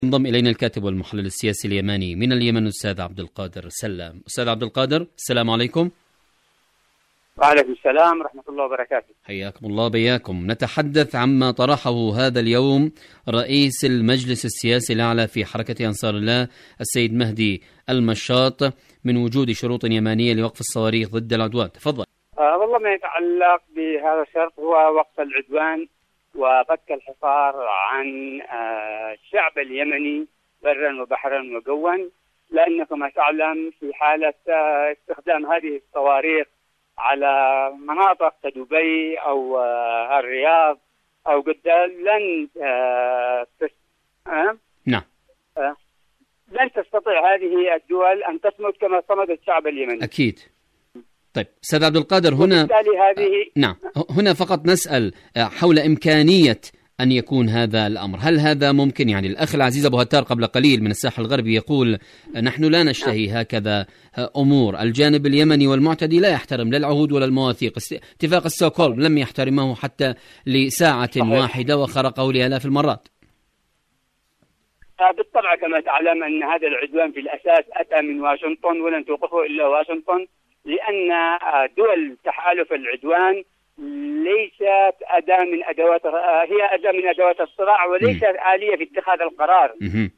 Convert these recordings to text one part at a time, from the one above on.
انضم إلينا الكاتب والمحلل السياسي اليماني من اليمن الأستاذ عبد القادر سلام. أستاذ عبد القادر، السلام عليكم. وعليكم السلام ورحمة الله وبركاته. حياكم الله بياكم. نتحدث عما طرحه هذا اليوم رئيس المجلس السياسي الأعلى في حركة أنصار الله السيد مهدي المشاط من وجود شروط يمانية لوقف الصواريخ ضد العدوان. تفضل. والله ما يتعلق بهذا الشرط هو وقف العدوان وفك الحصار عن الشعب اليمني برا وبحرا وجوا، لأنك كما تعلم في حالة استخدام هذه الصواريخ على مناطق كدبي أو الرياض أو جدة لن تستطيع هذه الدول أن تصمد كما صمد الشعب اليمني. أكيد. طيب أستاذ عبد القادر، هنا فقط نسأل حول إمكانية أن يكون هذا الأمر. هل هذا ممكن؟ يعني الأخ العزيز أبو هتار قبل قليل من الساحل الغربي يقول نحن لا نشتهي هكذا أمور. الجانب اليمني والمعتدي لا يحترم لا العهود ولا المواثيق. اتفاق ستوكهولم لم يحترمه حتى لساعة واحدة وخرقه لآلاف المرات. بالطبع كما تعلم أن هذا العدوان في الأساس أتى من واشنطن ولن توقفه إلا واشنطن، لأن دول تحالف العدوان ليست أداة من أدوات، هي أداة من أدوات الصراع وليست آلية في اتخاذ القرار.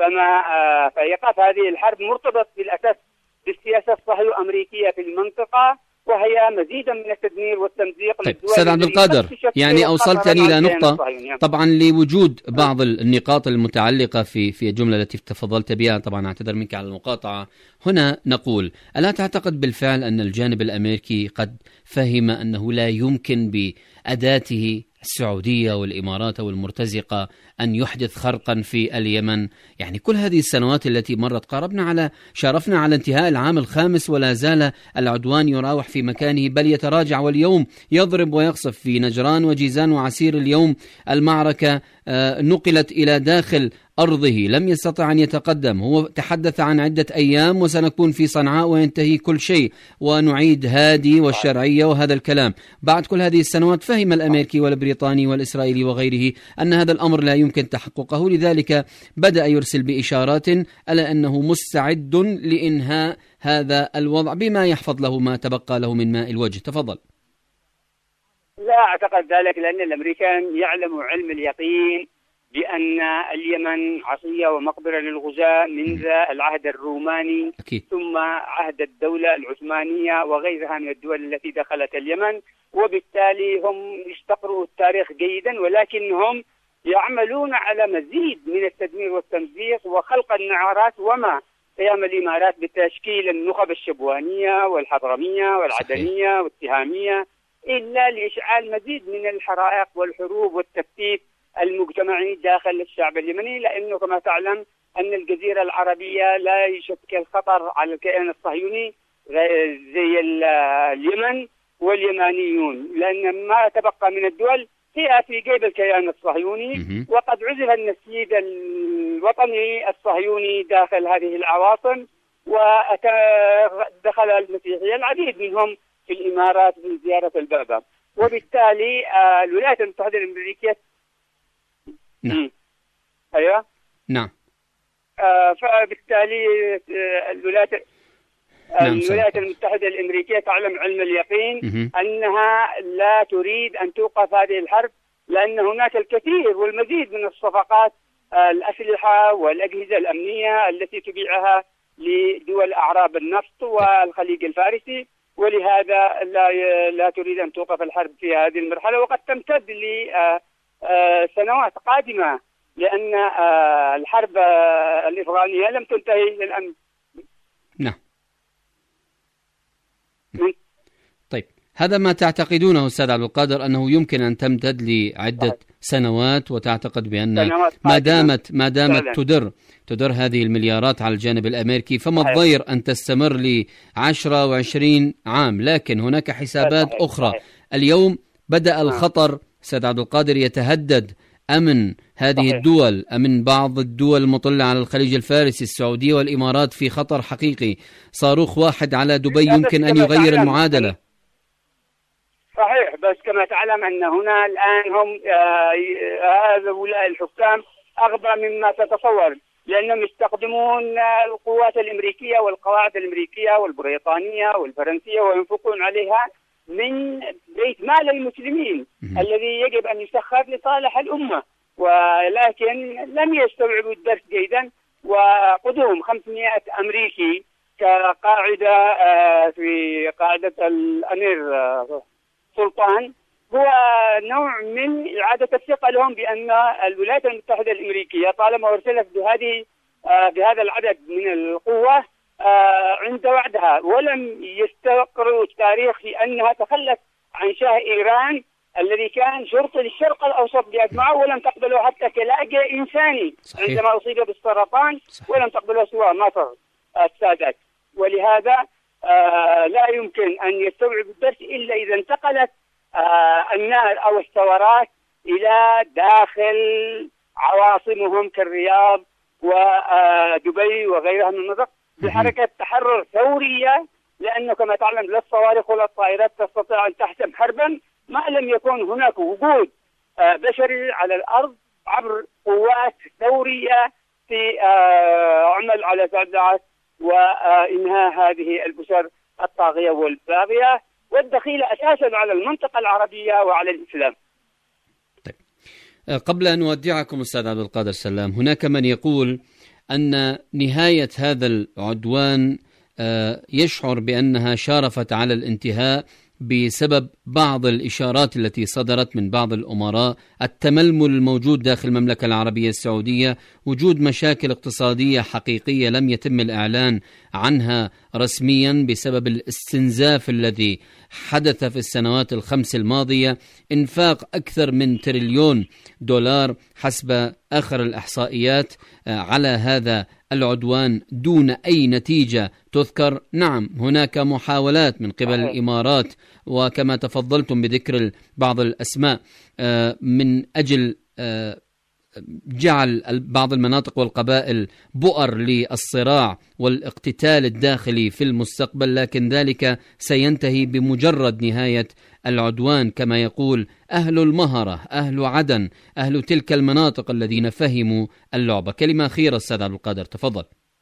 فإيقاف هذه الحرب مرتبط بالأساس بالسياسة الصهيونية الأمريكية في المنطقة، وهي مزيدا من التدمير والتمزيق. طيب أستاذ عبد القادر، يعني أوصلتني إلى نقطة طبعا لوجود بعض النقاط المتعلقة في الجملة التي تفضلت بها، طبعا أعتذر منك على المقاطعة. هنا نقول ألا تعتقد بالفعل أن الجانب الأمريكي قد فهم أنه لا يمكن بأداته السعودية والإمارات والمرتزقة أن يحدث خرقا في اليمن؟ يعني كل هذه السنوات التي مرت شارفنا على انتهاء العام الخامس ولا زال العدوان يراوح في مكانه، بل يتراجع، واليوم يضرب ويقصف في نجران وجيزان وعسير. اليوم المعركة نقلت إلى داخل أرضه، لم يستطع أن يتقدم. هو تحدث عن عدة أيام وسنكون في صنعاء وينتهي كل شيء ونعيد هادي والشرعية وهذا الكلام. بعد كل هذه السنوات فهم الأمريكي والبريطاني والإسرائيلي وغيره أن هذا الأمر لا يمكن تحققه، لذلك بدأ يرسل بإشارات ألا أنه مستعد لإنهاء هذا الوضع بما يحفظ له ما تبقى له من ماء الوجه. تفضل. لا أعتقد ذلك، لأن الأمريكان يعلم علم اليقين بأن اليمن عصية ومقبرة للغزاة منذ العهد الروماني أكيد. ثم عهد الدولة العثمانية وغيرها من الدول التي دخلت اليمن، وبالتالي هم يستقروا التاريخ جيدا، ولكنهم يعملون على مزيد من التدمير والتمزيق وخلق النعارات وما قيام الإمارات بتشكيل النخب الشبوانية والحضرمية والعدنية والتهامية إلا لإشعال مزيد من الحرائق والحروب والتفتيت المجتمعي داخل الشعب اليمني، لأنه كما تعلم أن الجزيرة العربية لا يشكل خطر على الكيان الصهيوني زي اليمن واليمانيون، لأن ما تبقى من الدول هي في جيب الكيان الصهيوني، وقد عزل النسيج الوطني الصهيوني داخل هذه العواصم، ودخل المسيحية العديد منهم في الإمارات في زيارة البابا، وبالتالي الولايات المتحدة الأمريكية نعم. أيوة نعم. فبالتالي الولايات المتحدة الأمريكية تعلم علم اليقين أنها لا تريد أن توقف هذه الحرب، لأن هناك الكثير والمزيد من الصفقات الأسلحة والأجهزة الأمنية التي تبيعها لدول أعراب النفط والخليج الفارسي، ولهذا لا تريد أن توقف الحرب في هذه المرحلة، وقد تمتد لسنوات قادمة، لأن الحرب الإفغانية لم تنتهي للأمن. نعم. طيب هذا ما تعتقدونه أستاذ عبد القادر، أنه يمكن أن تمتد لعدة سنوات، وتعتقد بأن ما دامت تدر هذه المليارات على الجانب الأمريكي فما الضير أن تستمر ل10 و20 عام. لكن هناك حسابات أخرى. اليوم بدأ الخطر أستاذ عبد القادر يتهدد أمن هذه الدول، أمن بعض الدول المطلة على الخليج الفارسي، السعودية والإمارات في خطر حقيقي. صاروخ واحد على دبي يمكن أن يغير المعادلة. صحيح، بس كما تعلم أن هنا الآن هم هؤلاء الحكام أغبى مما تتصور، لأنهم يستخدمون القوات الأمريكية والقواعد الأمريكية والبريطانية والفرنسية وينفقون عليها من بيت مال المسلمين الذي يجب أن يسخر لصالح الأمة، ولكن لم يستوعبوا الدرس جيدا. وقدوم 500 أمريكي كقاعدة في قاعدة الأمير سلطان هو نوع من إعادة الثقة لهم بأن الولايات المتحدة الأمريكية طالما أرسلت بهذا العدد من القوة عند وعدها، ولم يستقروا التاريخ في أنها تخلت عن شاه إيران الذي كان شرطي للشرق الأوسط بأجمعه، ولم تقبله حتى كلاجئ إنساني. صحيح. عندما أصيب بالسرطان. صحيح. ولم تقبله سوى مصر السادات. ولهذا لا يمكن أن يستوعب الدرس إلا إذا انتقلت النار أو الثورات إلى داخل عواصمهم كالرياض ودبي وغيرها من المناطق بحركة تحرر ثورية، لأنه كما تعلم لا الصواريخ ولا الطائرات تستطيع أن تحسم حربا ما لم يكن هناك وجود بشري على الأرض عبر قوات ثورية في عمل على تعدعات وإنهاء هذه البشر الطاغية والباغية والدخيلة أساسا على المنطقة العربية وعلى الإسلام. طيب. قبل أن نودعكم أستاذ عبد القادر سلام، هناك من يقول أن نهاية هذا العدوان يشعر بأنها شارفت على الانتهاء بسبب بعض الإشارات التي صدرت من بعض الأمراء، التململ الموجود داخل المملكة العربية السعودية، وجود مشاكل اقتصادية حقيقية لم يتم الإعلان عنها رسميا بسبب الاستنزاف الذي حدث في السنوات الخمس الماضية، إنفاق أكثر من $1 تريليون حسب آخر الإحصائيات على هذا العدوان دون أي نتيجة تذكر. نعم هناك محاولات من قبل الإمارات وكما تفضلتم بذكر بعض الأسماء من أجل جعل بعض المناطق والقبائل بؤر للصراع والاقتتال الداخلي في المستقبل، لكن ذلك سينتهي بمجرد نهاية العدوان كما يقول أهل المهرة، أهل عدن، أهل تلك المناطق الذين فهموا اللعبة. كلمة أخيرة أستاذ عبد القادر، تفضل.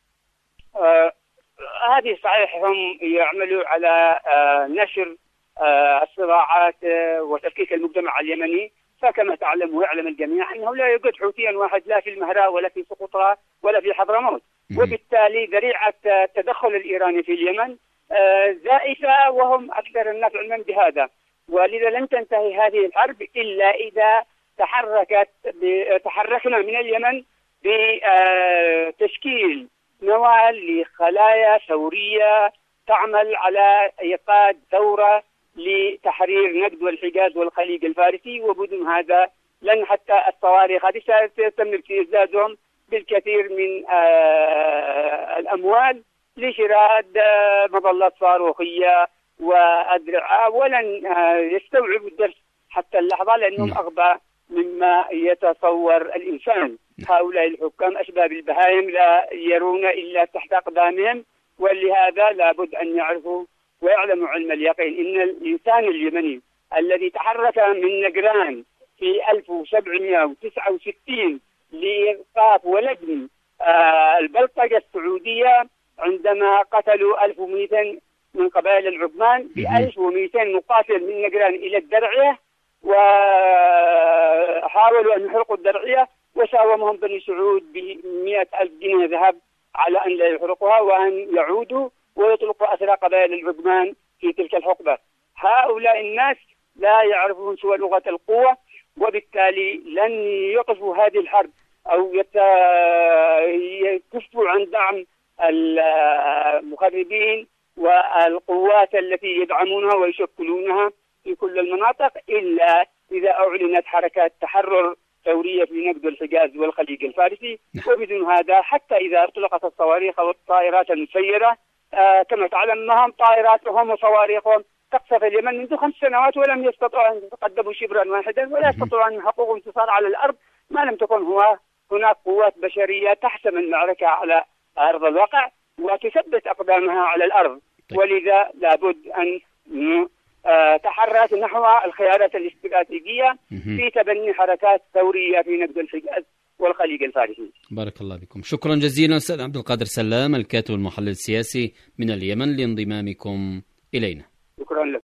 هذه صحيح، هم يعملوا على نشر الصراعات وتفكيك المجتمع اليمني، فكما تعلم ويعلم الجميع أنه لا يوجد حوثيا واحد لا في المهراء ولا في سقطرى ولا في حضرموت، وبالتالي ذريعة التدخل الإيراني في اليمن زائفة وهم أكثر الناس علما بهذا. ولذا لن تنتهي هذه الحرب إلا إذا تحركنا من اليمن بتشكيل نواة لخلايا ثورية تعمل على إيقاد ثورة لتحرير نجد والحجاز والخليج الفارسي، وبدون هذا لن حتى الصواريخ هذه ستتم ابتزازهم بالكثير من الأموال لشراء مظلات صاروخية وأدرعة، ولن يستوعبوا الدرس حتى اللحظة لأنهم أغبى مما يتصور الإنسان. هؤلاء الحكام أشباه بالبهائم لا يرون إلا تحت أقدامهم، ولهذا لابد أن يعرفوا ويعلموا علم اليقين إن الإنسان اليمني الذي تحرك من نجران في 1769 لإيقاف ولجم البلطجة السعودية عندما قتلوا 1200 من قبائل العثمان ب1200 مقاتل من نجران إلى الدرعية، وحاولوا أن يحرقوا الدرعية وساومهم بني سعود ب100,000 جنيه ذهب على أن لا يحرقوها وأن يعودوا ويطلقوا أسرى قبائل العثمان في تلك الحقبة. هؤلاء الناس لا يعرفون سوى لغة القوة، وبالتالي لن يقفوا هذه الحرب أو يكفوا عن دعم المخربين والقوات التي يدعمونها ويشكلونها في كل المناطق إلا إذا أعلنت حركات تحرر ثورية في نجد والحجاز والخليج الفارسي. وبدون هذا حتى إذا أطلقت الصواريخ والطائرات المسيرة كما تعلم ما هم طائراتهم وصواريخهم تقصف اليمن منذ 5 سنوات ولم يستطيعوا أن يتقدموا شبرا واحدا ولا يستطيعوا أن يحققوا انتصار على الأرض ما لم تكن هناك قوات بشرية تحسم المعركة على أرض الواقع وتثبت أقدامها على الأرض. ولذا لابد أن تحرك نحو الخيارات الاستراتيجية في تبني حركات ثورية في نجد الحجاز والخليج الفارسي. بارك الله بكم. شكرا جزيلا أستاذ عبد القادر سلام، الكاتب المحلل السياسي من اليمن، لانضمامكم إلينا. شكرا لك.